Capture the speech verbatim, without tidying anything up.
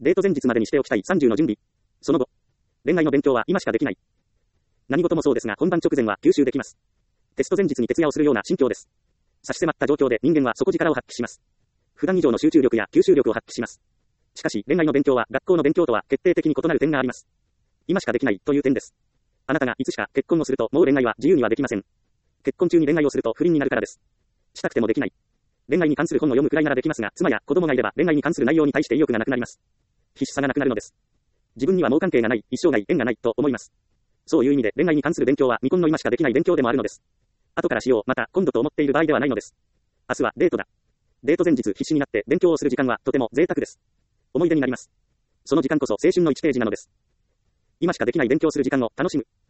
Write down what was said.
デート前日までにしておきたいさんじゅうの準備。その後。恋愛の勉強は今しかできない。何事もそうですが本番直前は吸収できます。テスト前日に徹夜をするような心境です。差し迫った状況で人間は底力を発揮します。普段以上の集中力や吸収力を発揮します。しかし恋愛の勉強は学校の勉強とは決定的に異なる点があります。今しかできないという点です。あなたがいつしか結婚をするともう恋愛は自由にはできません。結婚中に恋愛をすると不倫になるからです。したくてもできない。恋愛に関する本を読むくらいならできますが、妻や子供がいれば恋愛に関する内容に対して意欲がなくなります。必死さがなくなるのです。自分にはもう関係がない、一生涯縁がないと思います。そういう意味で恋愛に関する勉強は未婚の今しかできない勉強でもあるのです。後からしよう、また今度と思っている場合ではないのです。明日はデートだ。デート前日必死になって勉強をする時間はとても贅沢です。思い出になります。その時間こそ青春のいちページなのです。今しかできない勉強する時間を楽しむ。